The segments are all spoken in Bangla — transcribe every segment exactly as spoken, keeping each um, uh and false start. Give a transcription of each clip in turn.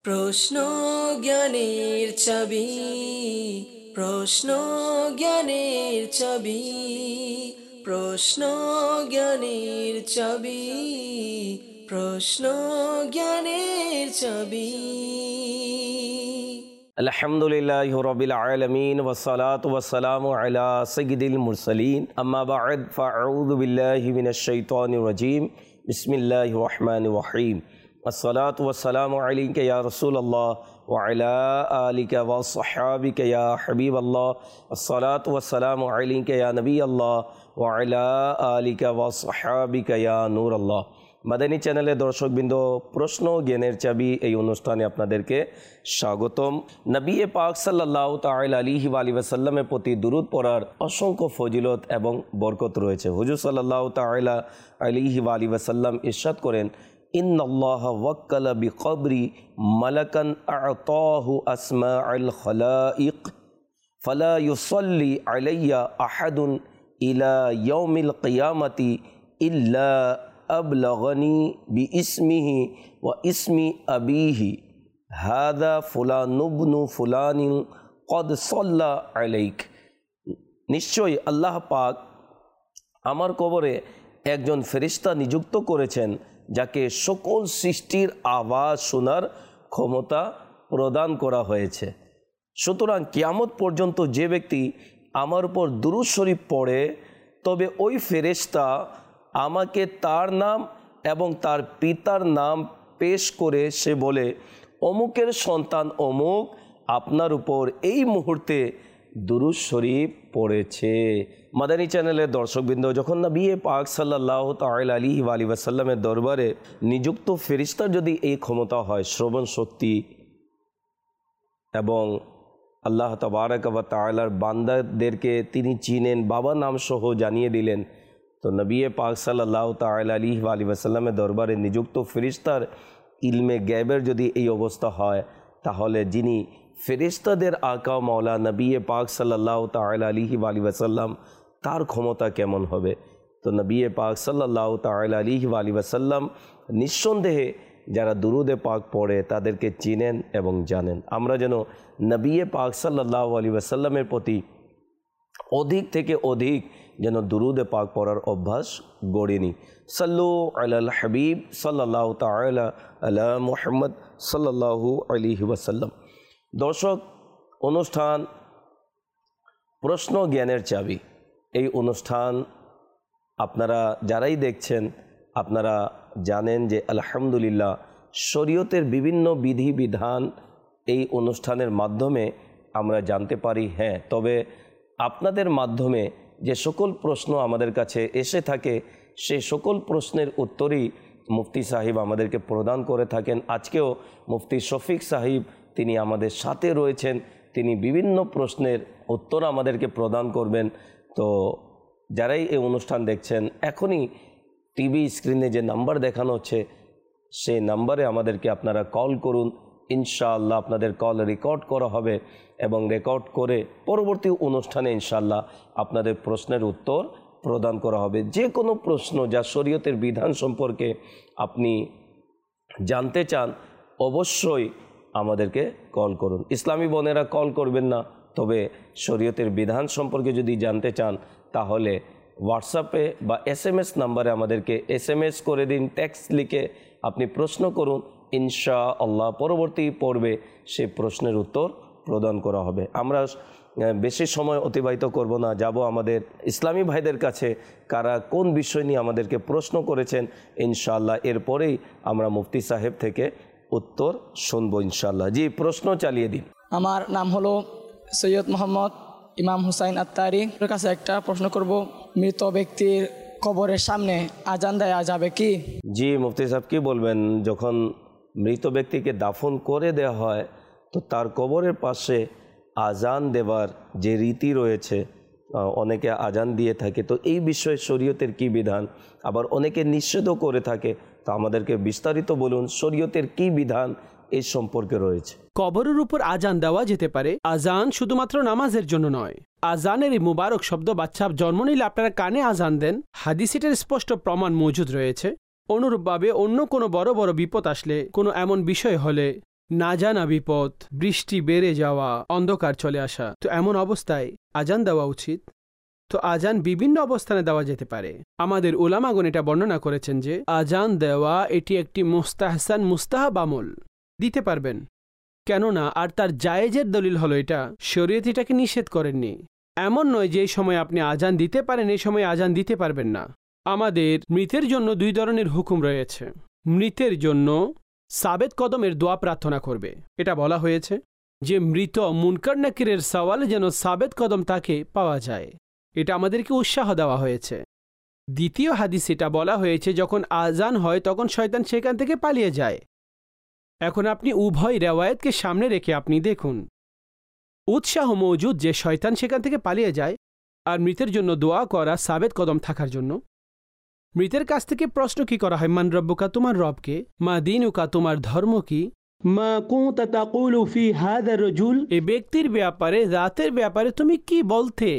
প্রশ্ন জ্ঞানের চাবি, প্রশ্ন জ্ঞানের চাবি, প্রশ্ন জ্ঞানের চাবি, প্রশ্ন জ্ঞানের চাবি। আলহামদুলিল্লাহি রাব্বিল আলামিন ওয়াসসালাতু ওয়াসসালামু আলা সাইয়্যিদিল মুরসালিন আম্মা বা'দ ফাআউযু বিল্লাহি মিনাশ শাইতানির রাজীম বিসমিল্লাহির রহমানির রহিম আসসালাতু ওয়াসসালামু আলাইকা ইয়া রাসূলুল্লাহ ওয়া আলা আলিকা ওয়া সাহবিকা ইয়া হাবিবাল্লাহ আসসালাতু ওয়াসসালামু আলাইকা ইয়া নবিয়াল্লাহ ওয়া আলা আলিকা ওয়া সাহবিকা ইয়া নূরাল্লাহ। মাদানী চ্যানেলের দর্শকবৃন্দ, প্রশ্ন জ্ঞানের চাবি এই অনুষ্ঠানে আপনাদেরকে স্বাগতম। নবী পাক সাল্লাল্লাহু তাআলা আলাইহি ওয়া আলিহি ওয়াসাল্লামের প্রতি দুরূদ পড়ার অসংখ্য ফজিলত এবং বরকত রয়েছে। হুজুর সাল্লাল্লাহু তাআলা আলাইহি ওয়া আলিহি ওয়াসাল্লাম ইরশাদ করেন, ইন্নাল্লাহা ওয়াক্কালা বিকবরি মালাকান আ'তাহু আসমা'আল খালাইক ফালা ইউসাল্লি আলাইয়া আহাদুন ইলা ইয়াউমিল কিয়ামাতি ইল্লা আবলাগনি বি ইসমিহি ওয়া ইসমি আবিহি হাদা ফুলানুবনু ফুলানিন কদ সাল্লা আলাইক। নিশ্চয়ই আল্লাহ পাক আমার কবরে একজন ফেরেশতা নিযুক্ত করেছেন, যাকে সকল সৃষ্টির আওয়াজ শোনার ক্ষমতা প্রদান করা হয়েছে। সুতরাং কিয়ামত পর্যন্ত যে ব্যক্তি আমার উপর দুরূদ শরীফ পড়ে, তবে ওই ফেরেশতা আমাকে তার নাম এবং তার পিতার নাম পেশ করে সে বলে, অমুকের সন্তান অমুক আপনার উপর এই মুহূর্তে দুরূদ শরীফ পড়েছে। মাদানী চ্যানেলের দর্শকবৃন্দ, যখন নবী পাক সাল্লাল্লাহু তাআলা আলাইহি ওয়া আলিহি ওয়াসাল্লামের দরবারে নিযুক্ত ফেরেশতার যদি এই ক্ষমতা হয়, শ্রবণ শক্তি, এবং আল্লাহ তাবারক ওয়া তাআলার বান্দাদেরকে তিনি চিনেন, বাবা নাম সহ জানিয়ে দিলেন, তো নবী পাক সাল্লাল্লাহু তাআলা আলাইহি ওয়া আলিহি ওয়াসাল্লামের দরবারে নিযুক্ত ফেরেশতার ইলমে গায়বের যদি এই অবস্থা হয়, তাহলে যিনি ফেরেশতাদের আকা মাওলা নবী পাক সাল্লাল্লাহু তাআলা আলাইহি ওয়া আলিহি ওয়াসাল্লাম, তার ক্ষমতা কেমন হবে। তো নবী পাক সাল্লাল্লাহু তাআলা আলাইহি ওয়া আলিহি ওয়াসাল্লাম নিঃসন্দেহে যারা দুরূদে পাক পড়ে তাদেরকে চিনেন এবং জানেন। আমরা যেন নবী পাক সাল্লাল্লাহু আলাইহি ওয়াসাল্লামের প্রতি অধিক থেকে অধিক যেন দুরূদে পাক পড়ার অভ্যাস গড়ে নিই। সাল্লু আলাল হাবিব সাল্লাল্লাহু তাআলা আলা মুহাম্মদ সাল্লাল্লাহু আলাইহি ওয়াসাল্লাম। দর্শক, অনুষ্ঠান প্রশ্ন জ্ঞানের চাবি, এই অনুষ্ঠান আপনারা যারাই দেখছেন আপনারা জানেন যে আলহামদুলিল্লাহ শরীয়তের বিভিন্ন বিধি বিধান এই অনুষ্ঠানের মাধ্যমে আমরা জানতে পারি। হ্যাঁ, তবে আপনাদের মাধ্যমে যে সকল প্রশ্ন আমাদের কাছে এসে থাকে, সেই সকল প্রশ্নের উত্তরই মুফতি সাহিব আমাদেরকে প্রদান করে থাকেন। আজকেও মুফতি শফিক সাহিব তিনি আমাদের সাথে রয়েছেন, তিনি বিভিন্ন প্রশ্নের উত্তর আমাদেরকে প্রদান করবেন। তো যারাই এই অনুষ্ঠান দেখছেন, এখনই টিভি স্ক্রিনে যে নাম্বার দেখানো হচ্ছে সেই নাম্বারে আমাদেরকে আপনারা কল করুন। ইনশাআল্লাহ আপনাদের কল রেকর্ড করা হবে এবং রেকর্ড করে পরবর্তী অনুষ্ঠানে ইনশাআল্লাহ আপনাদের প্রশ্নের উত্তর প্রদান করা হবে। যে কোনো প্রশ্ন যা শরীয়তের বিধান সম্পর্কে আপনি জানতে চান, অবশ্যই আমাদেরকে কল করুন। ইসলামী বোনেরা কল করবেন না, তবে শরীয়তের বিধান সম্পর্কে যদি জানতে চান তাহলে হোয়াটসঅ্যাপে বা এস এম এস নাম্বারে আমাদেরকে এস এম এস করে দিন, টেক্সট লিখে আপনি প্রশ্ন করুন। ইনশাআল্লাহ পরবর্তী পর্বে সেই প্রশ্নের উত্তর প্রদান করা হবে। আমরা বেশি সময় অতিবাহিত করব না, যাব আমাদের ইসলামী ভাইদের কাছে, কারা কোন বিষয় নিয়ে আমাদেরকে প্রশ্ন করেছেন। ইনশাআল্লাহ এরপরেই আমরা মুফতি সাহেব থেকে উত্তর শুনবো ইনশাআল্লাহ। জি, প্রশ্ন চালিয়ে দিন। আমার নাম হলো সৈয়দ মোহাম্মদ ইমাম হুসাইন আত্তারি। ওর কাছে একটা প্রশ্ন করব, মৃত ব্যক্তির কবরের সামনে আজান দেয়া যাবে কি? জি মুফতি সাহেব, কি বলবেন? যখন মৃত ব্যক্তিকে দাফন করে দেওয়া হয়, তো তার কবরের পাশে আজান দেওয়ার যে রীতি রয়েছে, অনেকে আজান দিয়ে থাকে, তো এই বিষয়ে শরীয়তের কি বিধান? আবার অনেকে নিষেধও করে থাকে, তো আমাদেরকে বিস্তারিত বলুন শরীয়তের কি বিধান এই সম্পর্কে রয়েছে। কবরের উপর আজান দেওয়া যেতে পারে। আজান শুধুমাত্র নামাজের জন্য নয়। আজানের এই মুবারক শব্দ বাচ্চা জন্ম নিলে আপনারা কানে আজান দেন, হাদিসের স্পষ্ট প্রমাণ মজুদ রয়েছে। অনুরূপভাবে অন্য কোনো বড় বড় বিপদ আসলে, কোনো এমন বিষয় হলে না জানা বিপদ, বৃষ্টি বেড়ে যাওয়া, অন্ধকার চলে আসা, তো এমন অবস্থায় আজান দেওয়া উচিত। তো আজান বিভিন্ন অবস্থানে দেওয়া যেতে পারে। আমাদের উলামাগণ এটা বর্ণনা করেছেন যে আজান দেওয়া এটি একটি মুস্তাহসান মুস্তাহাব আমল, দিতে পারবেন, কেননা আর তার জায়েজের দলিল হলো এটা, শরীয়ত এটাকে নিষেধ করেননি। এমন নয় যে এই সময় আপনি আজান দিতে পারেন, এই সময় আজান দিতে পারবেন না। আমাদের মৃতের জন্য দুই ধরনের হুকুম রয়েছে। মৃতের জন্য সাবেত কদমের দোয়া প্রার্থনা করবে, এটা বলা হয়েছে যে মৃত মুনকার নাকিরের সওয়ালে যেন সাবেত কদম তাকে পাওয়া যায়, এটা আমাদেরকে উৎসাহ দেওয়া হয়েছে। দ্বিতীয় হাদিস এটা বলা হয়েছে যখন আজান হয় তখন শয়তান সেখান থেকে পালিয়ে যায়। এখন আপনি উভয় রেওয়ায়েতকে সামনে রেখে আপনি দেখুন, উৎসাহ মজুদ যে শয়তান সেখান থেকে পালিয়ে যায়, আর মৃতের জন্য দোয়া করা সাবেত কদম থাকার জন্য। মৃতের কাছ থেকে প্রশ্ন কি করা হয়, মান রব্বুকা, তোমার রবকে, মা দীনুকা, তোমার ধর্ম কি, মা কুনতা তাকুলু ফি হাযা রাজুল, এই ব্যক্তির ব্যাপারে, রাতের ব্যাপারে তুমি কি বলতে।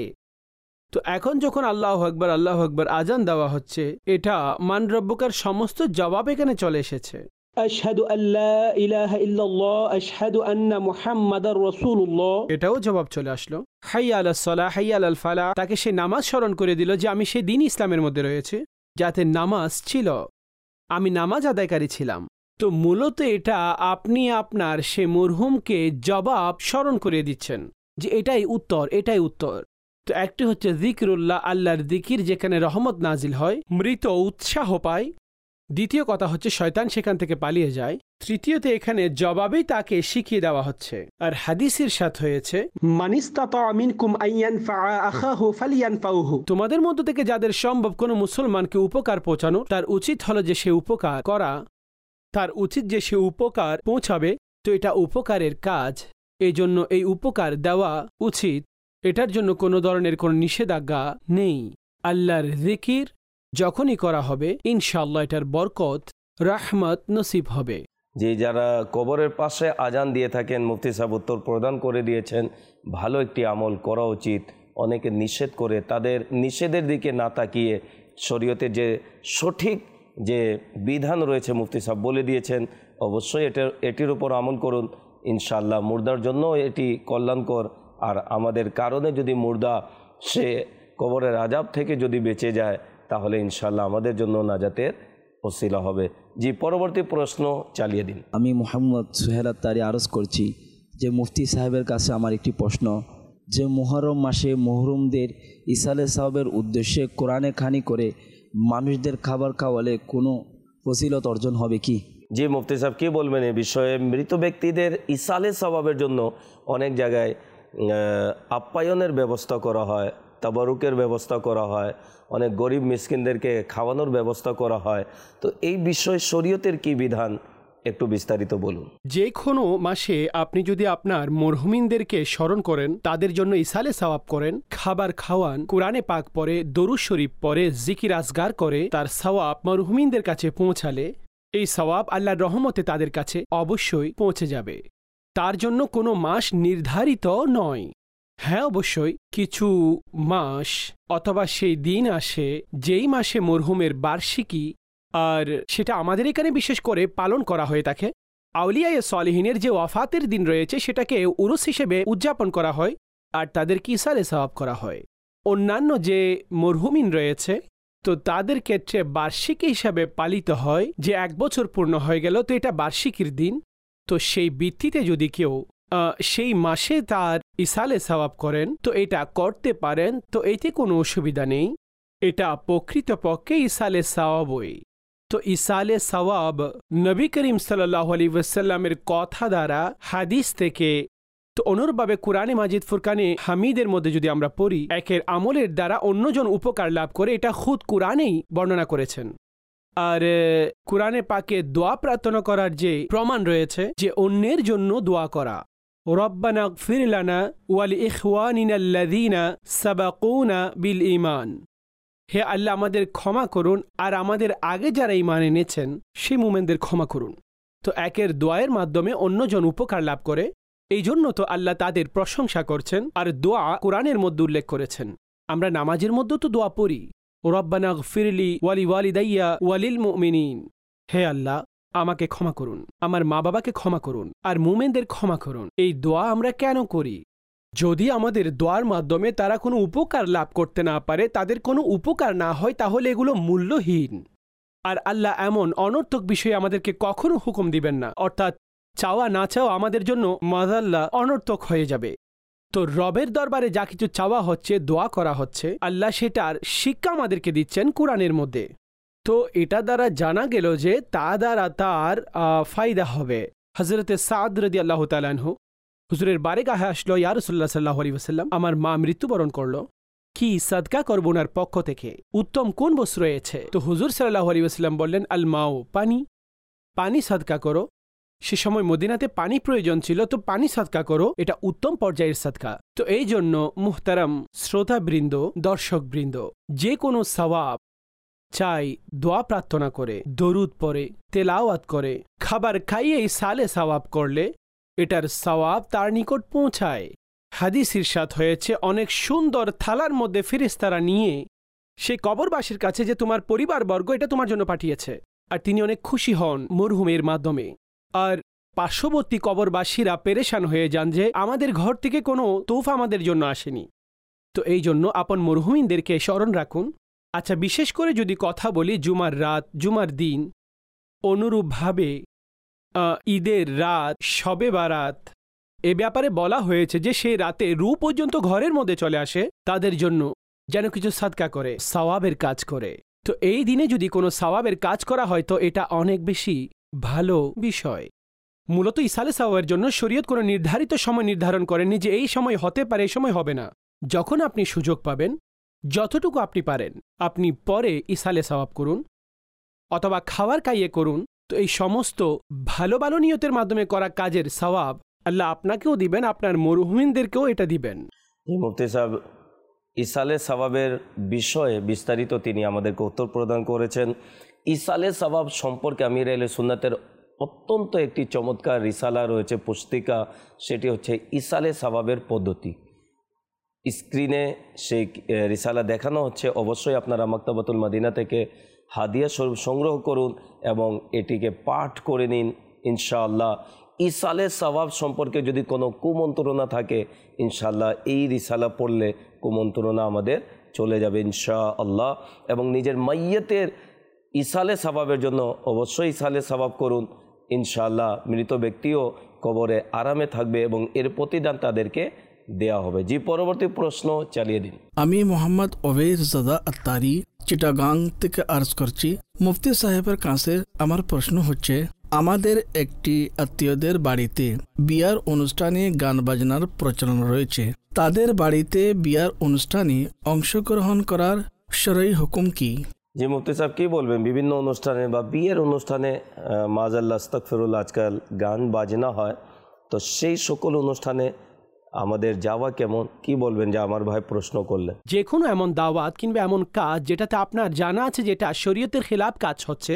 তো এখন যখন আল্লাহু আকবার আল্লাহু আকবার আজান দেওয়া হচ্ছে, এটা মান রব্বুকার সমস্ত জবাব এখানে চলে এসেছে। আশহাদু আল্লা ইলাহা ইল্লাল্লাহ, আশহাদু আন্না মুহাম্মাদার রাসূলুল্লাহ, এটাও জবাব চলে আসলো। হাইয়া আলাস সালাহ, হাইয়া আলাল ফালাহ, তাকে সে নামাজ স্মরণ করে দিল যে আমি সে দিন ইসলামের মধ্যে রয়েছে, যাতে নামাজ ছিল, আমি নামাজ আদায়কারী ছিলাম। তো মূলত এটা আপনি আপনার সে মরহুমকে জবাব স্মরণ করিয়ে দিচ্ছেন যে এটাই উত্তর, এটাই উত্তর। তো একটি হচ্ছে যিকরুল্লাহ, আল্লাহর যিকির, যেখানে রহমত নাজিল হয়, মৃত উৎসাহ পায়। দ্বিতীয় কথা হচ্ছে শয়তান সেখান থেকে পালিয়ে যায়। তৃতীয়তে এখানে জবাবেই তাকে শিখিয়ে দেওয়া হচ্ছে। আর হাদিসের সাথে হয়েছে মান ইসতাতা মিনকুম আন ইয়ানফা আখাহু ফালইয়ানফাউহু, তোমাদের মধ্য থেকে যাদের সম্ভব কোনো মুসলমানকে উপকার পৌঁছানো, তার উচিত হলো যে সে উপকার করা, তার উচিত যে সে উপকার পৌঁছাবে। তো এটা উপকারের কাজ, এই জন্য এই উপকার দেওয়া উচিত, এটার জন্য কোনো ধরনের কোনো নিষেধাজ্ঞা নেই। আল্লাহর যিকির যখনই করা হবে ইনশাআল্লাহ এটার বরকত, রাহমত নসিব হবে। যে যারা কবরের পাশে আজান দিয়ে থাকেন, মুফতি সাহেব উত্তর প্রদান করে দিয়েছেন, ভালো একটি আমল করা উচিত। অনেকে নিষেধ করে, তাদের নিষেধের দিকে না তাকিয়ে শরীয়তে যে সঠিক যে বিধান রয়েছে মুফতি সাহেব বলে দিয়েছেন, অবশ্যই এটার এটির উপর আমল করুন। ইনশাআল্লাহ মুর্দার জন্য এটি কল্যাণকর। আর আমাদের কারণে যদি মুর্দা সে কবরের আজাব থেকে যদি বেঁচে যায়, তাহলে ইনশাআল্লাহ আমাদের জন্য নাজাতের ওসিলা হবে। জি, পরবর্তী প্রশ্ন চালিয়ে দিন। আমি মোহাম্মদ সোহেল আত্তারি আরজ করছি যে মুফতি সাহেবের কাছে আমার একটি প্রশ্ন, যে মুহররম মাসে মহরুমদের ইসালে সাহেবের উদ্দেশ্যে কোরআনে খানি করে মানুষদের খাবার খাওয়ালে কোনো ফজিলত অর্জন হবে কি? জি মুফতি সাহেব কী বলবেন এই বিষয়ে? মৃত ব্যক্তিদের ইসালে সওয়াবের জন্য অনেক জায়গায় আপ্যায়নের ব্যবস্থা করা হয়, তাবারুকের ব্যবস্থা করা হয়, অনেক গরিব মিসকিনদেরকে খাওয়ানোর ব্যবস্থা করা হয়। তো এই বিষয়ে শরীয়তের কি বিধান একটু বিস্তারিত বলুন। যে কোনো মাসে আপনি যদি আপনার মরহুমিনদেরকে স্মরণ করেন, তাদের জন্য ইসালে সওয়াব করেন, খাবার খাওয়ান, কোরআনে পাক পড়ে, দরুদ শরীফ পড়ে, জিকির আসগার করে, তার সওয়াব মরহুমিনদের কাছে পৌঁছালে এই সওয়াব আল্লাহর রহমতে তাদের কাছে অবশ্যই পৌঁছে যাবে। তার জন্য কোনো মাস নির্ধারিত নয়। হ্যাঁ, অবশ্যই কিছু মাস অথবা সেই দিন আসে যেই মাসে মরহুমের বার্ষিকী, আর সেটা আমাদের এখানে বিশেষ করে পালন করা হয়ে থাকে। আউলিয়ায়ে সালিহিনের যে ওয়াফাতের দিন রয়েছে সেটাকে উরুস হিসেবে উদযাপন করা হয়, আর তাদেরকে ইসালে সওয়াব করা হয়। অন্যান্য যে মরহুমিন রয়েছে তো তাদের ক্ষেত্রে বার্ষিকী হিসাবে পালিত হয়, যে এক বছর পূর্ণ হয়ে গেল, তো এটা বার্ষিকীর দিন। তো সেই ভিত্তিতে যদি কেউ সেই মাসে তার ইসালে সওয়াব করেন তো এটা করতে পারেন, তো এতে কোনো অসুবিধা নেই। এটা প্রকৃতপক্ষে ইসালে সওয়াবই। তো ইসালে সওয়াব নবী করিম সাল্লাল্লাহু আলাইহি ওয়াসাল্লামের কথা দ্বারা, হাদিস থেকে, তো অনুরূপভাবে কুরআনে মাজিদ ফুরকানে হামিদের মধ্যে যদি আমরা পড়ি, একের আমলের দ্বারা অন্যজন উপকার লাভ করে, এটা খুদ কুরআনেই বর্ণনা করেছেন। আর কুরআনে পাকে দোয়া প্রার্থনা করার যে প্রমাণ রয়েছে যে অন্যের জন্য দোয়া করা, রব্বানা গফির লানা ওয়া লিইখওয়ানিনা আল্লাযীনা সাবাকুনা বিল ঈমান, হে আল্লাহ আমাদের ক্ষমা করুন আর আমাদের আগে যারা ঈমান এনেছেন সেই মুমিনদের ক্ষমা করুন। তো একের দোয়ায়ের মাধ্যমে অন্যজন উপকার লাভ করে, এই জন্য তো আল্লাহ তাদের প্রশংসা করছেন। আর দোয়া কোরআনের মধ্যে উল্লেখ করেছেন। আমরা নামাজের মধ্যে তো দোয়া পড়ি, রব্বানা গফিরলি ওয়া লিওয়ালিদাইয়া ওয়া লিল মুমিনিন, হে আল্লাহ আমাকে ক্ষমা করুন, আমার মা বাবাকে ক্ষমা করুন, আর মুমিনদের ক্ষমা করুন। এই দোয়া আমরা কেন করি? যদি আমাদের দোয়ার মাধ্যমে তারা কোনো উপকার লাভ করতে না পারে, তাদের কোনো উপকার না হয়, তাহলে এগুলো মূল্যহীন। আর আল্লাহ এমন অনর্থক বিষয়ে আমাদেরকে কখনো হুকুম দিবেন না, অর্থাৎ চাওয়া না চাওয়া আমাদের জন্য মাযাল্লা অনর্থক হয়ে যাবে। তো রবের দরবারে যা কিছু চাওয়া হচ্ছে, দোয়া করা হচ্ছে, আল্লাহ সেটার শিক্ষা আমাদেরকে দিচ্ছেন কোরআনের মধ্যে। তো এটা দ্বারা জানা গেল যে তা দ্বারা তার ফায়দা হবে। হযরতে সাদ রাদিয়াল্লাহু তাআলা আনহু হুজুরের বারেগাহে আসলো, ইয়া রাসূলুল্লাহ সাল্লাল্লাহু আলাইহি ওয়াসাল্লাম, আমার মা মৃত্যুবরণ করলো, কি সাদকা করব ওনার পক্ষ থেকে? উত্তম কোন বস্তু রয়েছে? তো হুজুর সাল্লাল্লাহু আলাইহি ওয়াসাল্লাম বললেন, আল মাও, পানি, পানি সাদকা করো। সে সময় মদিনাতে পানি প্রয়োজন ছিল, তো পানি সাদকা করো, এটা উত্তম পর্যায়ের সাদকা। তো এই জন্য মুহতারাম শ্রোতাবৃন্দ, দর্শকবৃন্দ, যে কোনো সওয়াব চাই দোয়া প্রার্থনা করে, দরুদ পড়ে, তেলাওয়াত করে, খাবার খাইয়ে সালে সওয়াব করলে এটার সওয়াব তার নিকট পৌঁছায়। হাদিস ইরশাদ হয়েছে, অনেক সুন্দর থালার মধ্যে ফেরেশতারা নিয়ে সেই কবরবাসীর কাছে যে তোমার পরিবারবর্গ এটা তোমার জন্য পাঠিয়েছে, আর তিনি অনেক খুশি হন মরহুমের মাধ্যমে। আর পার্শ্ববর্তী কবরবাসীরা পেরেশান হয়ে যান যে আমাদের ঘর থেকে কোনো তোফা আমাদের জন্য আসেনি। তো এই জন্য আপন মরহুমিনদেরকে স্মরণ রাখুন। আচ্ছা, বিশেষ করে যদি কথা বলি জুমার রাত, জুমার দিন, অনুরূপভাবে ঈদের রাত, শবে বারাত, এ ব্যাপারে বলা হয়েছে যে সেই রাতে রু পর্যন্ত ঘরের মধ্যে চলে আসে, তাদের জন্য যেন কিছু সাদকা করে, সওয়াবের কাজ করে। তো এই দিনে যদি কোনো সওয়াবের কাজ করা হয় তো এটা অনেক বেশি ভালো বিষয়। মূলত ইসালে সওয়াবের জন্য শরীয়ত কোনো নির্ধারিত সময় নির্ধারণ করেননি যে এই সময় হতে পারে, এই সময় হবে না। যখন আপনি সুযোগ পাবেন, যতটুকু আপনি পারেন, আপনি পরে ইসালে সওয়াব করুন অথবা খাবার খাইয়ে করুন। তো এই সমস্ত ভালো ভালো নিয়তের মাধ্যমে করা কাজের সওয়াব আল্লাহ আপনাকেও দিবেন, আপনার মরহুমিনদেরকেও এটা দিবেন। জি মুফতি সাহেব, ইসালে সওয়াবের বিষয়ে বিস্তারিত তিনি আমাদেরকে উত্তর প্রদান করেছেন। ইসালে সওয়াব সম্পর্কে আমির আহলে সুন্নাতের অত্যন্ত একটি চমৎকার রিসালা রয়েছে, পুস্তিকা, সেটি হচ্ছে ইসালে সওয়াবের পদ্ধতি। স্ক্রিনে সেই রিসালা দেখানো হচ্ছে। অবশ্যই আপনারা মাকতাবাতুল মদিনা থেকে হাদিয়া স্বরূপ সংগ্রহ করুন এবং এটিকে পাঠ করে নিন ইনশাআল্লাহ। ইসালে সওয়াব সম্পর্কে যদি কোনো কুমন্ত্রণা থাকে, ইনশাআল্লাহ এই রিসালা পড়লে কুমন্ত্রণা আমাদের চলে যাবে ইনশাআল্লাহ। এবং নিজের মাইয়াতের ইসালে সওয়াবের জন্য অবশ্যই ইসালে সওয়াব করুন ইনশাআল্লাহ। মৃত ব্যক্তিও কবরে আরামে থাকবে এবং এর প্রতিদান তাদেরকে দেয়া হবে। জি, পরবর্তী প্রশ্ন চালিয়ে দিন। আমি মোহাম্মদ ওবের জাদা আত্তারি চিটাগাং থেকে আর্জ করছি। মুফতি সাহেবের কাছে আমার প্রশ্ন হচ্ছে, আমাদের একটি আত্মীয়দের বাড়িতে বিয়ার অনুষ্ঠানে গান বাজনার প্রচলন রয়েছে। তাদের বাড়িতে বিয়ার অনুষ্ঠানে অংশগ্রহণ করার শরঈ হুকুম কি? জি মুফতি সাহেব, কী বলবেন? বিভিন্ন অনুষ্ঠানে বা বিয়ের অনুষ্ঠানে মাযাল্লাহ আস্তাগফিরুল্লাহ আজকাল গান বাজনা হয়, তো সেই সকল অনুষ্ঠানে আমাদের যাওয়া কেমন, কি বলবেন যে আমার ভাই প্রশ্ন করলেন? যে কোনো এমন দাওয়াত কিংবা এমন কাজ যেটাতে আপনার জানা আছে যেটা শরীয়তের খেলাফ কাজ হচ্ছে,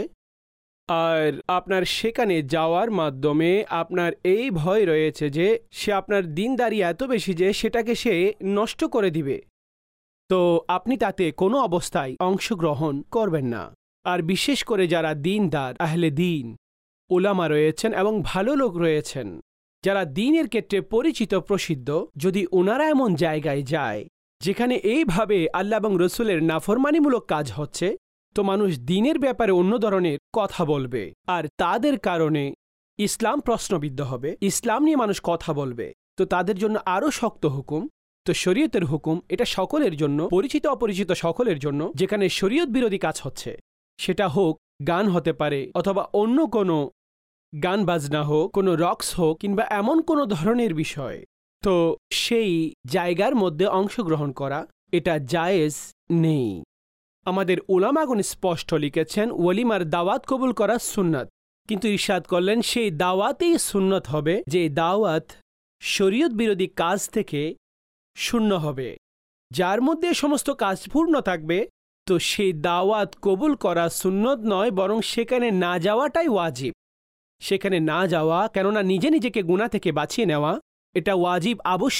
আর আপনার সেখানে যাওয়ার মাধ্যমে আপনার এই ভয় রয়েছে যে সে আপনার দিনদারি এত বেশি যে সেটাকে সে নষ্ট করে দিবে, তো আপনি তাতে কোনো অবস্থায় অংশগ্রহণ করবেন না। আর বিশেষ করে যারা দিনদার, আহলে দিন, উলামা রয়েছেন এবং ভালো লোক রয়েছেন, যারা দিনের ক্ষেত্রে পরিচিত প্রসিদ্ধ, যদি ওনারা এমন জায়গায় যায় যেখানে এইভাবে আল্লাহ এবং রসুলের নাফরমানিমূলক কাজ হচ্ছে, তো মানুষ দিনের ব্যাপারে অন্য ধরনের কথা বলবে, আর তাদের কারণে ইসলাম প্রশ্নবিদ্ধ হবে, ইসলাম নিয়ে মানুষ কথা বলবে। তো তাদের জন্য আরও শক্ত হুকুম। তো শরীয়তের হুকুম এটা সকলের জন্য, পরিচিত অপরিচিত সকলের জন্য। যেখানে শরীয়ত বিরোধী কাজ হচ্ছে, সেটা হোক গান হতে পারে অথবা অন্য কোনো গান বাজনা হোক, কোনো রক্স হোক কিংবা এমন কোনো ধরনের বিষয়, তো সেই জায়গার মধ্যে অংশগ্রহণ করা এটা জায়েজ নেই। আমাদের উলামাগণ স্পষ্ট লিখেছেন, ওয়ালিমার দাওয়াত কবুল করা সুন্নাত, কিন্তু ইরশাদ করলেন সেই দাওয়াতেই সুন্নাত হবে যে দাওয়াত শরীয়ত বিরোধী কাজ থেকে শূন্য হবে। যার মধ্যে সমস্ত কাজ পূর্ণ থাকবে, তো সেই দাওয়াত কবুল করা সুন্নত নয়, বরং সেখানে না যাওয়াটাই ওয়াজিব। সেখানে না যাওয়া, কেননা নিজে নিজেকে গুনাহ থেকে বাঁচিয়ে নেওয়া, এটা ওয়াজিব আবশ্যিক।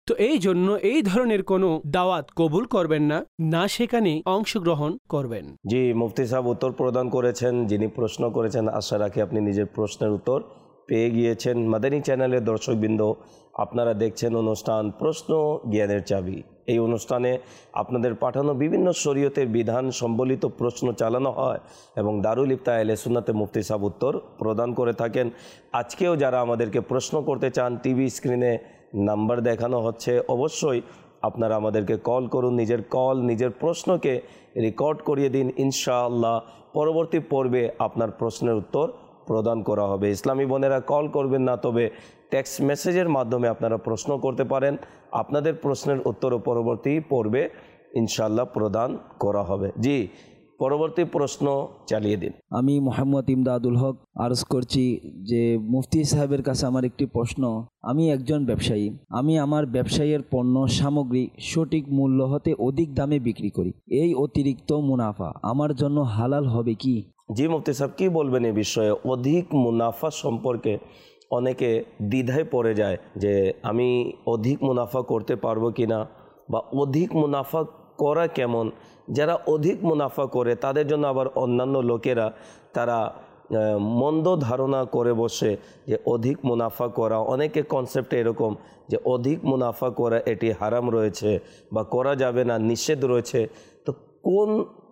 তো এই জন্য এই ধরনের কোনো দাওয়াত কবুল করবেন না, না সেখানে অংশগ্রহণ করবেন। জি মুফতি সাহেব উত্তর প্রদান করেছেন। যিনি প্রশ্ন করেছেন আশা রাখি আপনি নিজের প্রশ্নের উত্তর পেয়ে গিয়েছেন। মাদানী চ্যানেলের দর্শকবৃন্দ, আপনারা দেখছেন অনুষ্ঠান প্রশ্ন জ্ঞানের চাবি। এই অনুষ্ঠানে আপনাদের পাঠানো বিভিন্ন শরীয়তের বিধান সম্বলিত প্রশ্ন চালানো হয় এবং দারুল ইফতা আহলে সুন্নাতে মুফতি সাহেব উত্তর প্রদান করে থাকেন। আজকেও যারা আমাদেরকে প্রশ্ন করতে চান, টিভি স্ক্রিনে নাম্বার দেখানো হচ্ছে, অবশ্যই আপনারা আমাদেরকে কল করুন। নিজের কল, নিজের প্রশ্নকে রেকর্ড করিয়ে দিন। ইনশাআল্লাহ পরবর্তী পর্বে আপনার প্রশ্নের উত্তর প্রদান করা হবে। ইসলামী বোনেরা কল করবেন না, তবে টেক্সট মেসেজের মাধ্যমে আপনারা প্রশ্ন করতে পারেন। আপনাদের প্রশ্নের উত্তরও পরবর্তী পর্বে ইনশাআল্লাহ প্রদান করা হবে। জি, পরবর্তী প্রশ্ন চালিয়ে দিন। আমি মোহাম্মদ ইমদাদুল হক আরজ করছি যে মুফতি সাহেবের কাছে আমার একটি প্রশ্ন। আমি একজন ব্যবসায়ী। আমি আমার ব্যবসায়ের পণ্য সামগ্রী সঠিক মূল্য হতে অধিক দামে বিক্রি করি। এই অতিরিক্ত মুনাফা আমার জন্য হালাল হবে কি? জি মুফতি সাহেব, কী বলবেন এই বিষয়ে? অধিক মুনাফা সম্পর্কে অনেকে দ্বিধায় পড়ে যায় যে আমি অধিক মুনাফা করতে পারবো কি না, বা অধিক মুনাফা করা কেমন। যারা অধিক মুনাফা করে তাদের জন্য আবার অন্যান্য লোকেরা তারা মন্দ ধারণা করে বসে যে অধিক মুনাফা করা, অনেকে কনসেপ্টে এরকম যে অধিক মুনাফা করা এটি হারাম রয়েছে বা করা যাবে না, নিষেধ রয়েছে। তো কোন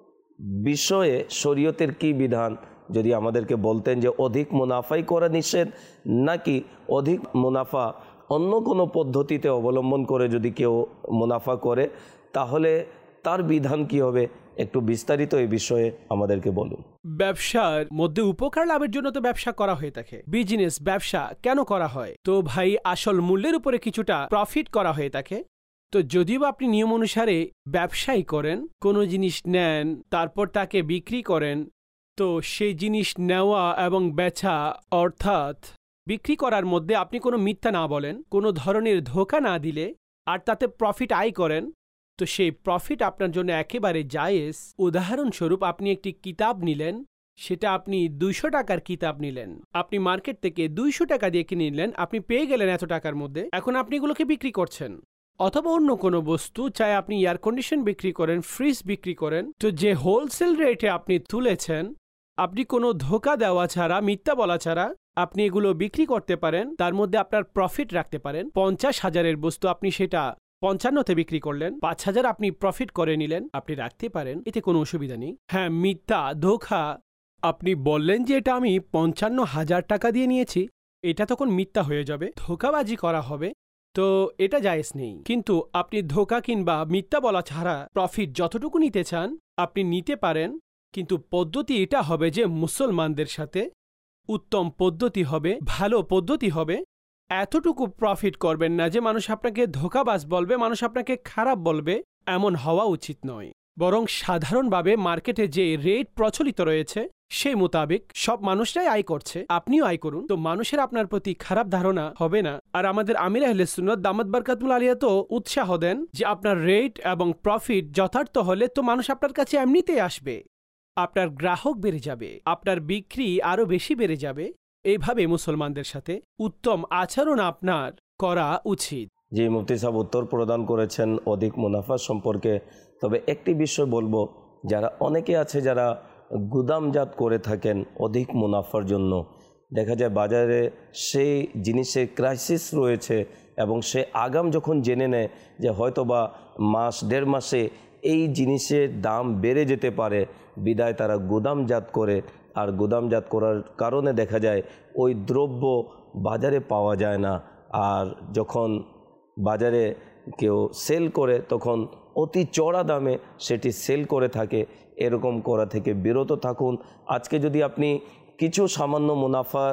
বিষয়ে শরীয়তের কি বিধান যদি আমাদেরকে বলতেন যে অধিক মুনাফাই করা নিষেধ, নাকি অধিক মুনাফা অন্য কোনো পদ্ধতিতে অবলম্বন করে যদি কেউ মুনাফা করে তাহলে তার বিধান কি হবে? একটু বিস্তারিত এই বিষয়ে আমাদেরকে বলুন। ব্যবসার মধ্যে উপকার লাভের জন্য তো ব্যবসা করা হয়ে থাকে। বিজনেস ব্যবসা কেন করা হয়? তো ভাই আসল মূল্যের উপরে কিছুটা প্রফিট করা হয়ে থাকে। তো যদিও আপনি নিয়ম অনুসারে ব্যবসাই করেন, কোনো জিনিস নেন তারপর তাকে বিক্রি করেন, তো সেই জিনিস নেওয়া এবং বেচা অর্থাৎ বিক্রি করার মধ্যে আপনি কোনো মিথ্যা না বলেন, কোনো ধরনের ধোঁকা না দিলে, আর তাতে প্রফিট আয় করেন, তো সেই প্রফিট আপনার জন্য একেবারে জায়েজ। উদাহরণস্বরূপ আপনি একটি কিতাব নিলেন, সেটা আপনি দুইশো টাকার কিতাব নিলেন, আপনি মার্কেট থেকে দুইশো টাকা দিয়ে কিনে নিলেন, আপনি পেয়ে গেলেন এত টাকার মধ্যে, এখন আপনি এগুলোকে বিক্রি করছেন। অথবা অন্য কোনো বস্তু, চাই আপনি এয়ার কন্ডিশন বিক্রি করেন, ফ্রিজ বিক্রি করেন, তো যে হোলসেল রেটে আপনি তুলেছেন, আপনি কোনো ধোঁকা দেওয়া ছাড়া, মিথ্যা বলা ছাড়া আপনি এগুলো বিক্রি করতে পারেন। তার মধ্যে আপনার প্রফিট রাখতে পারেন। পঞ্চাশ হাজারের বস্তু আপনি সেটা পঞ্চান্নতে বিক্রি করলেন, পাঁচ হাজার আপনি প্রফিট করে নিলেন, আপনি রাখতে পারেন, এতে কোনো অসুবিধা নেই। হ্যাঁ, মিথ্যা ধোঁকা, আপনি বললেন যে এটা আমি পঞ্চান্ন হাজার টাকা দিয়ে নিয়েছি, এটা তখন মিথ্যা হয়ে যাবে, ধোঁকাবাজি করা হবে, তো এটা জায়েজ নেই। কিন্তু আপনি ধোঁকা কিংবা মিথ্যা বলা ছাড়া প্রফিট যতটুকু নিতে চান আপনি নিতে পারেন, কিন্তু পদ্ধতি এটা হবে যে মুসলমানদের সাথে উত্তম পদ্ধতি হবে, ভালো পদ্ধতি হবে। এতটুকু প্রফিট করবেন না যে মানুষ আপনাকে ধোঁকাবাজ বলবে, মানুষ আপনাকে খারাপ বলবে, এমন হওয়া উচিত নয়। বরং সাধারণভাবে মার্কেটে যে রেট প্রচলিত রয়েছে সেই মোতাবেক সব মানুষরাই আয় করছে, আপনিও আয় করুন, তো মানুষের আপনার প্রতি খারাপ ধারণা হবে না। আর আমাদের আমির আহলে সুন্নাত দামাত বারকাতুল আলিয়া তো উৎসাহ দেন যে আপনার রেট এবং প্রফিট যথার্থ হলে তো মানুষ আপনার কাছে এমনিতেই আসবে, আপনার গ্রাহক বেড়ে যাবে, আপনার বিক্রি আরও বেশি বেড়ে যাবে। এইভাবে মুসলমানদের সাথে উত্তম আচরণ আপনার করা উচিত। জি মুফতি সাহেব উত্তর প্রদান করেছেন অধিক মুনাফা সম্পর্কে। তবে একটি বিষয় বলবো, যারা অনেকে আছে যারা গুদামজাত করে থাকেন অধিক মুনাফার জন্য, দেখা যায় বাজারে সেই জিনিসের ক্রাইসিস রয়েছে এবং সে আগাম যখন জেনে নেয় যে হয়তোবা মাস দেড় মাসে এই জিনিসের দাম বেড়ে যেতে পারে, বিদায় তারা গুদামজাত করে, আর গুদামজাত করার কারণে দেখা যায় ওই দ্রব্য বাজারে পাওয়া যায় না। আর যখন বাজারে কেউ সেল করে তখন অতি চড়া দামে সেটি সেল করে থাকে। এরকম করা থেকে বিরত থাকুন। আজকে যদি আপনি কিছু সামান্য মুনাফা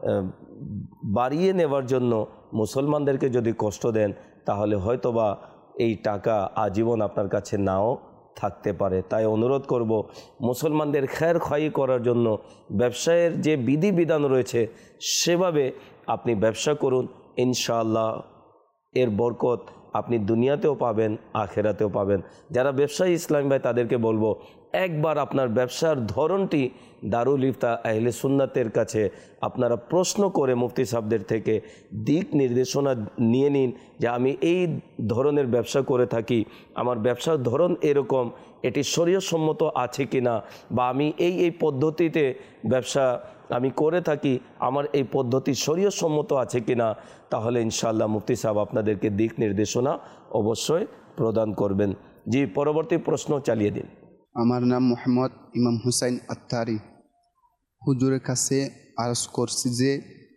বাড়িয়ে নেওয়ার জন্য মুসলমানদেরকে যদি কষ্ট দেন, তাহলে হয়তোবা এই টাকা আজীবন আপনার কাছে নাও থাকতে পারে। তাই অনুরোধ করব, মুসলমানদের খের খায়ি করার জন্য ব্যবসায়ের যে বিধিবিধান রয়েছে সেভাবে আপনি ব্যবসা করুন, ইনশাআল্লাহ এর বরকত আপনি দুনিয়াতেও পাবেন, আখেরাতেও পাবেন। যারা ব্যবসায়ী ইসলাম ভাই তাদেরকে বলবো, একবার আপনার ব্যবসার ধরনটি দারুল ইফতা আহলে সুন্নাতের কাছে আপনারা প্রশ্ন করে মুফতি সাহেবদের থেকে দিক নির্দেশনা নিয়ে নিন যে আমি এই ধরনের ব্যবসা করে থাকি, আমার ব্যবসার ধরন এরকম, এটি শরীয়তসম্মত আছে কি না, বা আমি এই এই পদ্ধতিতে ব্যবসা আমি করে থাকি, আমার এই পদ্ধতি শরীয়তসম্মত আছে কি না, তাহলে ইনশাআল্লাহ মুফতি সাহেব আপনাদেরকে দিক নির্দেশনা অবশ্যই প্রদান করবেন। জি, পরবর্তী প্রশ্ন চালিয়ে দিন। আমার নাম মোহাম্মদ ইমাম হুসাইন আত্তারি। হুজুরের কাছে আরজ করছি যে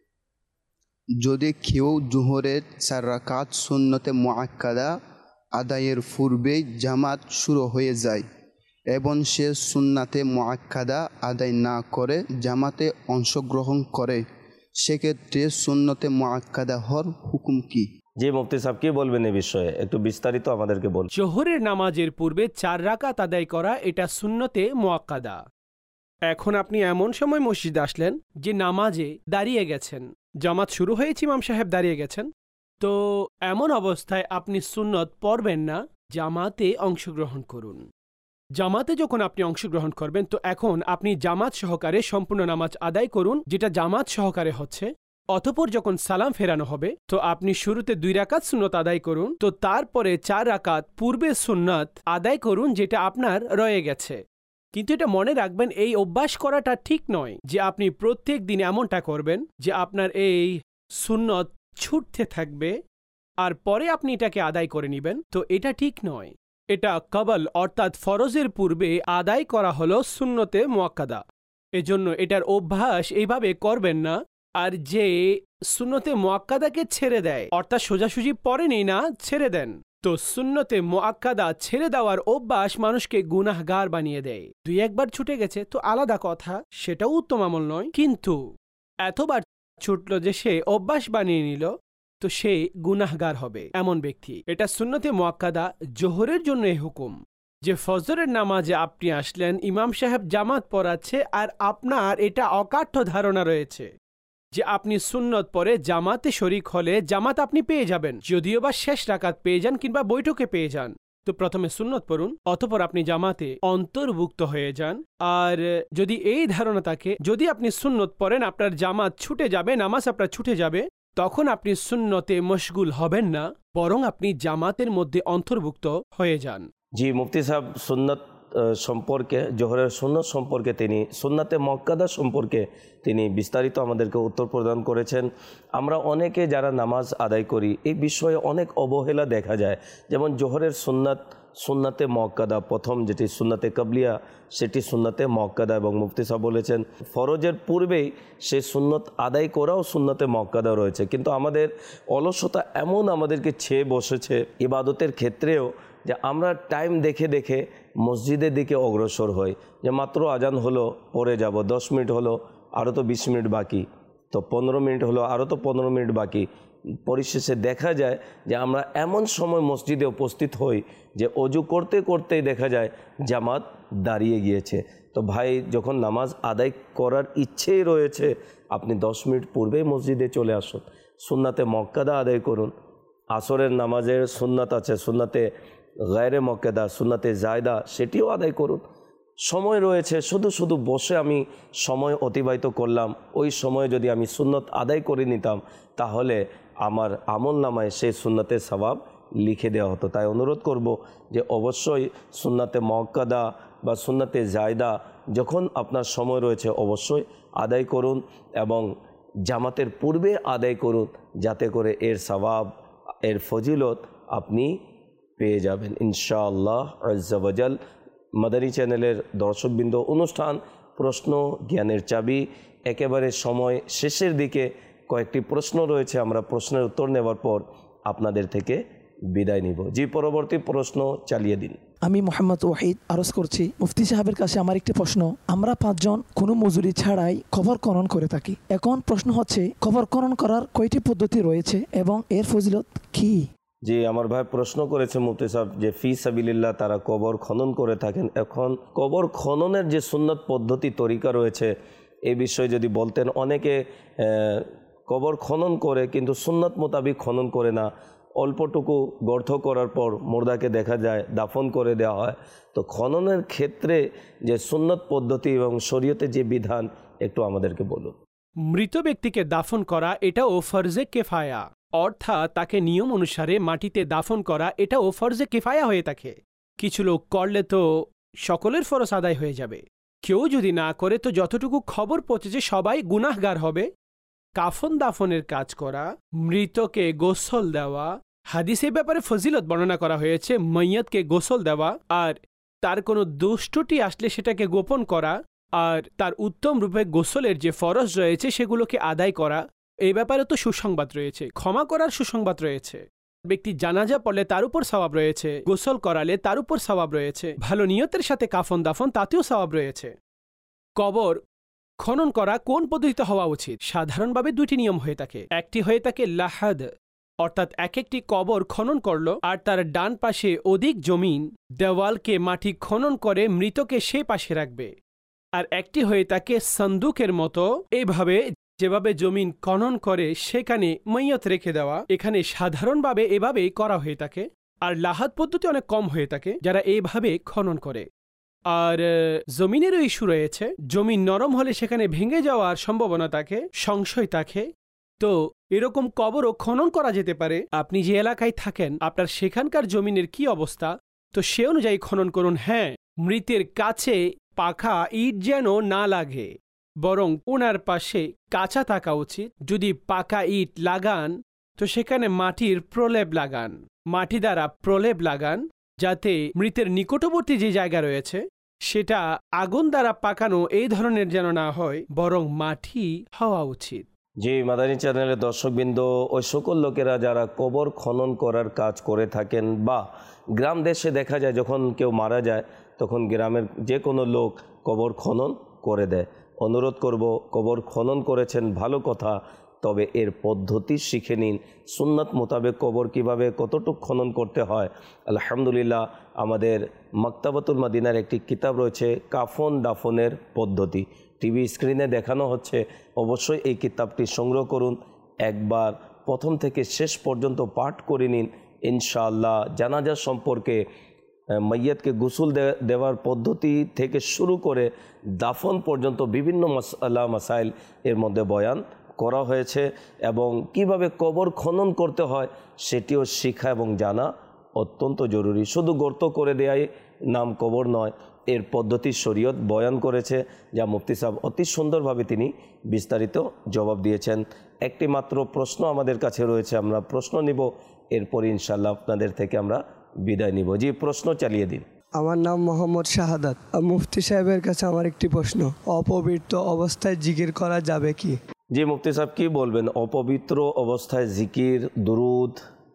যদি কেউ জোহরের চার রাকাত সুন্নতে মুআক্কাদা আদায়ের পূর্বেই জামাত শুরু হয়ে যায় এবং সে সুন্নাতে মুআক্কাদা আদায় না করে জামাতে অংশগ্রহণ করে, সেক্ষেত্রে সুন্নতে মুআক্কাদা হওয়ার হুকুম কি? জি মুফতি সাহেব কি বলবেন এই বিষয়ে, একটু বিস্তারিত আমাদেরকে বলুন। জোহরের নামাজের পূর্বে চার রাকাত আদায় করা এটা সুন্নতে মুআক্কাদা। এখন আপনি এমন সময় মসজিদে আসলেন যে নামাজে দাঁড়িয়ে গেছেন, জামাত শুরু হয়েছে, ইমাম সাহেব দাঁড়িয়ে গেছেন, তো এমন অবস্থায় আপনি সুন্নত পড়বেন না, জামাতে অংশগ্রহণ করুন। জামাতে যখন আপনি অংশগ্রহণ করবেন তো এখন আপনি জামাত সহকারে সম্পূর্ণ নামাজ আদায় করুন, যেটা জামাত সহকারে হচ্ছে। অতঃপর যখন সালাম ফেরানো হবে তো আপনি শুরুতে দুই রাকাত সুন্নত আদায় করুন, তো তারপরে চার রাকাত পূর্বে সুন্নত আদায় করুন যেটা আপনার রয়ে গেছে। কিন্তু এটা মনে রাখবেন, এই অভ্যাস করাটা ঠিক নয় যে আপনি প্রত্যেক দিন এমনটা করবেন যে আপনার এই সুন্নত ছুটতে থাকবে আর পরে আপনি এটাকে আদায় করে নেবেন, তো এটা ঠিক নয়। এটা কবল অর্থাৎ ফরজের পূর্বে আদায় করা হলো সুন্নতে মুআক্কাদা, এজন্য এটার অভ্যাস এইভাবে করবেন না। আর যে সুন্নতে মুআক্কাদাকে ছেড়ে দেয় অর্থাৎ সোজাসুজি পড়েনি না, ছেড়ে দেন, তো সুন্নতে মুআক্কাদা ছেড়ে দেওয়ার অভ্যাস মানুষকে গুনাহগার বানিয়ে দেয়। দুই একবার ছুটে গেছে তো আলাদা কথা, সেটাও উত্তম আমল নয়, কিন্তু এতবার ছুটল যে সে অভ্যাস বানিয়ে নিল তো সে গুনাহগার হবে এমন ব্যক্তি। এটা সুন্নতে মুআক্কাদা জোহরের জন্য এই হুকুম যে ফজরের নামাজে আপনি আসলেন, ইমাম সাহেব জামাত পড়াচ্ছে আর আপনার এটা অকাঠ্য ধারণা রয়েছে যে আপনি সুন্নত পরে জামাতে শরিক হলে জামাত আপনি পেয়ে যাবেন, যদিও বা শেষ রাকাত পেয়ে যান কিংবা বৈঠকে পেয়ে যান। তো প্রথমে সুন্নত পড়ুন, অতঃপর আপনি জামাতে অন্তর্ভুক্ত হয়ে যান। আর যদি এই ধারণা থাকে যদি আপনি সুন্নত পড়েন আপনার জামাত ছুটে যাবে, নামাজ আপনার ছুটে যাবে, তখন আপনি সুন্নতে মশগুল হবেন না, বরং আপনি জামাতের মধ্যে অন্তর্ভুক্ত হয়ে যান। জি মুফতি সাহেব সুন্নত সম্পর্কে, জোহরের সুন্নত সম্পর্কে, তিনি সুন্নতে মুআক্কাদা সম্পর্কে তিনি বিস্তারিত আমাদেরকে উত্তর প্রদান করেছেন। আমরা অনেকে যারা নামাজ আদায় করি এই বিষয়ে অনেক অবহেলা দেখা যায়। যেমন জোহরের সুন্নাত সুন্নতে মুআক্কাদা, প্রথম যেটি সুন্নতে কাবলিয়া সেটি সুন্নতে মুআক্কাদা, এবং মুফতি সাহেব বলেছেন ফরজের পূর্বেই সে সুন্নত আদায় করাও সুন্নতে মুআক্কাদা রয়েছে। কিন্তু আমাদের অলসতা এমন আমাদেরকে ছেয়ে বসেছে ইবাদতের ক্ষেত্রেও যে আমরা টাইম দেখে দেখে মসজিদের দিকে অগ্রসর হই, যে মাত্র আজান হলো পরে যাব, দশ মিনিট হলো আরও তো বিশ মিনিট বাকি, তো পনেরো মিনিট হলো আরও তো পনেরো মিনিট বাকি। পরিশেষে দেখা যায় যে আমরা এমন সময় মসজিদে উপস্থিত হই যে অজু করতে করতেই দেখা যায় জামাত দাঁড়িয়ে গিয়েছে। তো ভাই, যখন নামাজ আদায় করার ইচ্ছেই রয়েছে আপনি দশ মিনিট পূর্বেই মসজিদে চলে আসুন, সুন্নাতে মুআক্কাদা আদায় করুন। আসরের নামাজের সুন্নাত আছে, সুন্নাতে গায়রে মুআক্কাদা, সুন্নাতে জায়দা, সেটিও আদায় করুন। সময় রয়েছে, শুধু শুধু বসে আমি সময় অতিবাহিত করলাম, ওই সময়ে যদি আমি সুন্নত আদায় করে নিতাম তাহলে আমার আমল নামায় সেই সুন্নতের সওয়াব লিখে দেওয়া হতো। তাই অনুরোধ করব যে অবশ্যই সুন্নাতে মুআক্কাদা বা সুন্নাতে জায়দা যখন আপনার সময় রয়েছে অবশ্যই আদায় করুন, এবং জামাতের পূর্বে আদায় করুন, যাতে করে এর সওয়াব, এর ফজিলত আপনি পেয়ে যাবেন ইনশাআল্লাহ আজ্জা ওয়াজাল। মাদানী চ্যানেলের দর্শকবৃন্দ, অনুষ্ঠান প্রশ্ন জ্ঞানের চাবি একেবারে সময় শেষের দিকে, কয়েকটি প্রশ্ন রয়েছে, আমরা প্রশ্নের উত্তর নেওয়ার পর আপনাদের থেকে বিদায় নিব। জি, পরবর্তী প্রশ্ন চালিয়ে দিন। আমি মোহাম্মদ ওয়াহিদ আরজ করছি, মুফতি সাহেবের কাছে আমার একটি প্রশ্ন। আমরা পাঁচজন কোনো মজুরি ছাড়াই কবর খনন করে থাকি। এখন প্রশ্ন হচ্ছে, কবর খনন করার কয়টি পদ্ধতি রয়েছে এবং এর ফজিলত কি? জি, আমার ভাই প্রশ্ন করেছে মুফতি সাহেব যে ফি সাবিলিল্লাহ তারা কবর খনন করে থাকেন। এখন কবর খননের যে সুন্নত পদ্ধতি তরিকা রয়েছে এই বিষয়ে যদি বলতেন। অনেকে কবর খনন করে কিন্তু সুন্নত মোতাবিক খনন করে না, অল্পটুকু গর্ত করার পর মুর্দাকে দেখা যায় দাফন করে দেওয়া হয়। তো খননের ক্ষেত্রে যে সুন্নত পদ্ধতি এবং শরীয়তে যে বিধান একটু আমাদেরকে বলুন। মৃত ব্যক্তিকে দাফন করা এটাও ফরজে কেফায়া, অর্থাৎ তাকে নিয়ম অনুসারে মাটিতে দাফন করা এটাও ফরজে কেফায়া হয়ে থাকে। কিছু লোক করলে তো সকলের ফরজ আদায় হয়ে যাবে, কেউ যদি না করে তো যতটুকু খবর পৌঁছেছে সবাই গুনাহগার হবে। কাফন দাফনের কাজ করা, মৃতকে গোসল দেওয়া, হাদিসে ব্যাপারে ফজিলত বর্ণনা করা হয়েছে মাইয়াতকে গোসল দেওয়া, আর তার কোনো দুষ্টটি আসলে সেটাকে গোপন করা, আর তার উত্তম রূপে গোসলের যে ফরজ রয়েছে সেগুলোকে আদায় করা। এই ব্যাপারে তো সুসংবাদ রয়েছে, ক্ষমা করার সুসংবাদ রয়েছে। ব্যক্তি জানাজা পড়লে তার উপর সওয়াব রয়েছে, গোসল করালে তার উপর সওয়াব রয়েছে, ভালো নিয়তের সাথে কাফন দাফন তাতেও সওয়াব রয়েছে। কবর খনন করা কোন পদ্ধতিতে হওয়া উচিত? সাধারণভাবে দুইটি নিয়ম হয়ে থাকে। একটি হয়ে থাকে লাহাদ, অর্থাৎ এক একটি কবর খনন করলো আর তার ডান পাশে অধিক জমিন দেওয়ালকে মাটি খনন করে মৃতকে সে পাশে রাখবে। আর একটি হয়ে থাকে সন্দুকের মতো, এইভাবে যেভাবে জমিন খনন করে সেখানে মাইয়ত রেখে দেওয়া। এখানে সাধারণভাবে এভাবেই করা হয়ে থাকে, আর লাহাদ পদ্ধতি অনেক কম হয়ে থাকে যারা এইভাবে খনন করে। আর জমিনেরও ইস্যু রয়েছে, জমিন নরম হলে সেখানে ভেঙে যাওয়ার সম্ভাবনা থাকে, সংশয় থাকে। তো এরকম কবরও খনন করা যেতে পারে। আপনি যে এলাকায় থাকেন আপনার সেখানকার জমিনের কি অবস্থা, তো সে অনুযায়ী খনন করুন। হ্যাঁ, মৃতের কাছে পাখা ইট যেন না লাগে, বরং ওনার পাশে কাঁচা থাকা উচিত। যদি পাকা ইট লাগান তো সেখানে মাটির প্রলেপ লাগান, মাটি দ্বারা প্রলেপ লাগান, যাতে মৃতের নিকটবর্তী যে জায়গা রয়েছে সেটা আগুন দ্বারা পাকানো এই ধরনের যেন না হয়, বরং মাটি হওয়া উচিত। জি, মাদানী চ্যানেলের দর্শকবৃন্দ, ওই সকল লোকেরা যারা কবর খনন করার কাজ করে থাকেন, বা গ্রাম দেশে দেখা যায় যখন কেউ মারা যায় তখন গ্রামের যে কোনো লোক কবর খনন করে দেয়। অনুরোধ করব, কবর খনন করেছেন ভালো কথা, তবে এর পদ্ধতি শিখে নিন। সুন্নাত মোতাবেক কবর কিভাবে কতটুক খনন করতে হয়। আলহামদুলিল্লাহ, আমাদের মাকতাবাতুল মাদিনার একটি কিতাব রয়েছে কাফন দাফনের পদ্ধতি, টিভি স্ক্রিনে দেখানো হচ্ছে। অবশ্যই এই কিতাবটি সংগ্রহ করুন, একবার প্রথম থেকে শেষ পর্যন্ত পাঠ করে নিন। ইনশাআল্লাহ জানাজা সম্পর্কে, মাইয়াতকে গোসল দেওয়ার পদ্ধতি থেকে শুরু করে দাফন পর্যন্ত বিভিন্ন মাসআলা মাসাইল এর মধ্যে বয়ান করা হয়েছে, এবং কিভাবে কবর খনন করতে হয় সেটিও শিখা এবং জানা অত্যন্ত জরুরি। শুধু গর্ত করে দেয়াই নাম কবর নয়, এর পদ্ধতি শরীয়ত বয়ান করেছে, যা মুফতি সাহেব অতি সুন্দরভাবে তিনি বিস্তারিত জবাব দিয়েছেন। একটি মাত্র প্রশ্ন আমাদের কাছে রয়েছে, আমরা প্রশ্ন নিব, এরপর ইনশাল্লাহ আপনাদের থেকে আমরা বিদায় নিব। জি, প্রশ্ন চালিয়ে দিন। আমার নাম মোহাম্মদ শাহাদাত। মুফতি সাহেবের কাছে আমার একটি প্রশ্ন, অপবিত্র অবস্থায় জিকির করা যাবে কি? জি মুফতি সাহেব, কি বলবেন? অপবিত্র অবস্থায় জিকির দুরুদ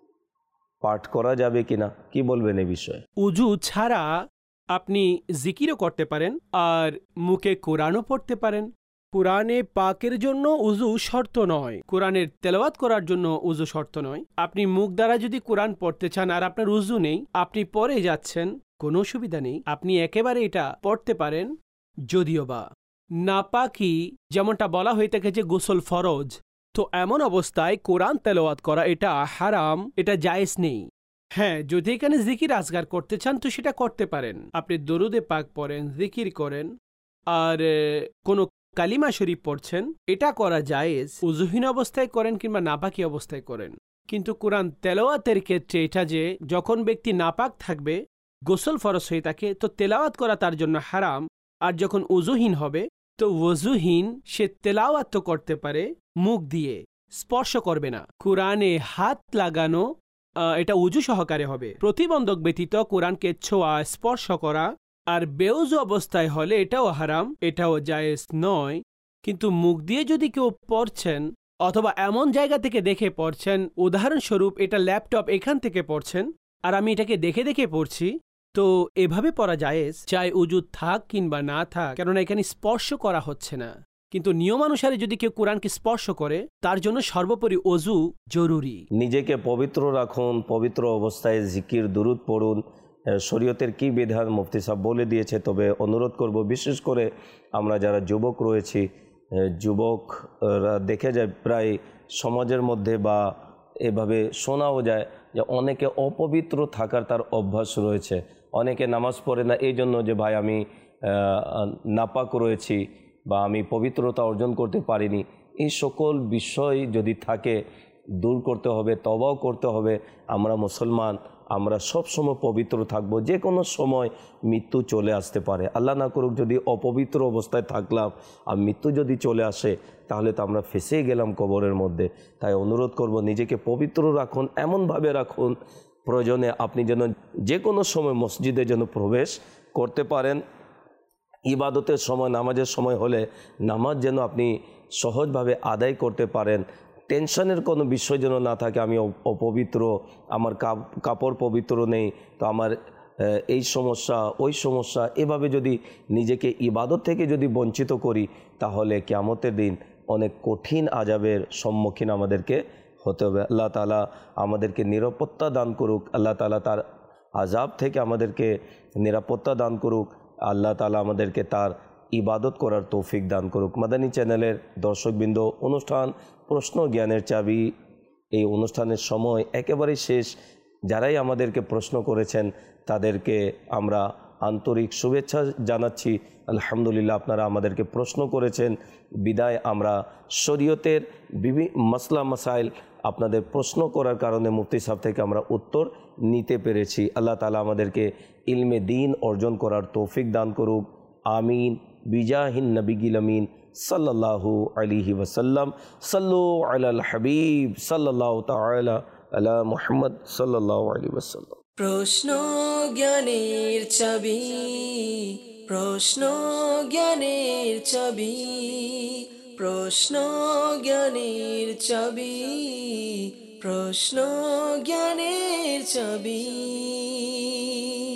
পাঠ করা যাবে কিনা, কি বলবেন এই বিষয়ে? উজু ছাড়া আপনি জিকিরও করতে পারেন আর মুখে কোরআনও পড়তে পারেন। কোরআনে পাকের জন্য উজু শর্ত নয়, কোরআনের তেলাওয়াত করার জন্য উজু শর্ত নয়। আপনি মুখ দ্বারা যদি কোরআন পড়তে চান আর আপনার উজু নেই, আপনি পড়ে যাচ্ছেন, কোনো অসুবিধা নেই, আপনি একেবারে এটা পড়তে পারেন। যদিও বা নাপাকি যেমনটা বলা হয়ে থাকে যে গোসল ফরজ, তো এমন অবস্থায় কোরআন তেলাওয়াত করা এটা হারাম, এটা জায়েজ নেই। হ্যাঁ, যদি এখানে জিকির আজগার করতে চান তো সেটা করতে পারেন। আপনি দরুদে পাক পড়েন, জিকির করেন, আর কোনো কালিমা শরীফ পড়ছেন, এটা করা জায়েজ। উজুহীন অবস্থায় করেন কিংবা নাপাকি অবস্থায় করেন। কিন্তু কোরআন তেলাওয়াতের ক্ষেত্রে এটা যে যখন ব্যক্তি নাপাক থাকবে, গোসল ফরজ হয়ে থাকে, তো তেলাওয়াত করা তার জন্য হারাম। আর যখন উজুহীন হবে তো ওযুহীন সে তেলাওয়াত তো করতে পারে, মুখ দিয়ে স্পর্শ করবে না। কোরআনে হাত লাগানো এটা উজু সহকারে হবে। প্রতিবন্ধক ব্যতীত কোরআনকে ছোঁয়া স্পর্শ করা আর বেউজু অবস্থায় হলে এটাও হারাম, এটাও জায়েজ নয়। কিন্তু মুখ দিয়ে যদি কেউ পড়ছেন অথবা এমন জায়গা থেকে দেখে পড়ছেন, উদাহরণস্বরূপ এটা ল্যাপটপ এখান থেকে পড়ছেন আর আমি এটাকে দেখে দেখে পড়ছি, তো এভাবে পড়া জায়েজ, চাই উজু থাক কিংবা না থাক, কেননা এখানে স্পর্শ করা হচ্ছে না। কিন্তু নিয়মানুসারে যদি কেউ কোরআনকে স্পর্শ করে তার জন্য সর্বোপরি ওযু জরুরি। নিজেকে পবিত্র রাখুন, পবিত্র অবস্থায় জিকির দুরুদ পড়ুন। শরীয়তের কি বিধান মুফতি সাহেব বলে দিয়েছে, তবে অনুরোধ করব বিশেষ করে আমরা যারা যুবক রয়েছি, যুবকরা দেখে যায় প্রায় সমাজের মধ্যে বা এভাবে শোনাও যায় যে অনেকে অপবিত্র থাকার তার অভ্যাস রয়েছে। অনেকে নামাজ পড়ে না এই জন্য যে ভাই আমি নাপাক রয়েছি বা আমি পবিত্রতা অর্জন করতে পারিনি। এই সকল বিষয় যদি থাকে দূর করতে হবে, তওবাও করতে হবে। আমরা মুসলমান, আমরা সব সময় পবিত্র থাকব। যে কোনো সময় মৃত্যু চলে আসতে পারে। আল্লাহ না করুক যদি অপবিত্র অবস্থায় থাকলাম আর মৃত্যু যদি চলে আসে তাহলে তো আমরা ফেঁসে গেলাম কবরের মধ্যে। তাই অনুরোধ করব নিজেকে পবিত্র রাখুন, এমনভাবে রাখুন প্রয়োজনে আপনি যেন যে কোনো সময় মসজিদে যেন প্রবেশ করতে পারেন। ইবাদতের সময়, নামাজের সময় হলে নামাজ যেন আপনি সহজভাবে আদায় করতে পারেন। টেনশনের কোনো বিষয় যেন না থাকে, আমি অপবিত্র, আমার কাপড় পবিত্র নেই, তো আমার এই সমস্যা ওই সমস্যা। এভাবে যদি নিজেকে ইবাদত থেকে যদি বঞ্চিত করি তাহলে কিয়ামতের দিন অনেক কঠিন আযাবের সম্মুখীন আমাদেরকে হতে হবে। আল্লাহ তাআলা আমাদেরকে নিরাপত্তা দান করুক। আল্লাহ তাআলা তার আযাব থেকে আমাদেরকে নিরাপত্তা দান করুক। আল্লাহ তাআলা আমাদেরকে তার ইবাদত করার তৌফিক দান করুক। মাদানী চ্যানেলের দর্শকবৃন্দ, অনুষ্ঠান প্রশ্ন জ্ঞানের চাবি, এই অনুষ্ঠানের সময় একেবারেই শেষ। যারাই আমাদেরকে প্রশ্ন করেছেন তাদেরকে আমরা আন্তরিক শুভেচ্ছা জানাচ্ছি। আলহামদুলিল্লাহ, আপনারা আমাদেরকে প্রশ্ন করেছেন বিদায় আমরা শরীয়তের বিভিন্ন মাসলা মাসাইল আপনাদের প্রশ্ন করার কারণে মুফতি সাহেব থেকে আমরা উত্তর নিতে পেরেছি। আল্লাহ তাআলা আমাদেরকে ইলমে দ্বীন অর্জন করার তৌফিক দান করুক। আমিন। বিজাহিন নবিয়্যিল আমিন সাল্লাল্লাহু আলাইহি ওয়াসাল্লাম। সাল্লু আলাল হাবিব সাল্লাল্লাহু তাআলা আলা মুহাম্মদ সাল্লাল্লাহু আলাইহি ওয়াসাল্লাম। প্রশ্ন জ্ঞানের চাবি, প্রশ্ন জ্ঞানের চাবি, প্রশ্ন জ্ঞানের চাবি, প্রশ্ন জ্ঞানের চাবি।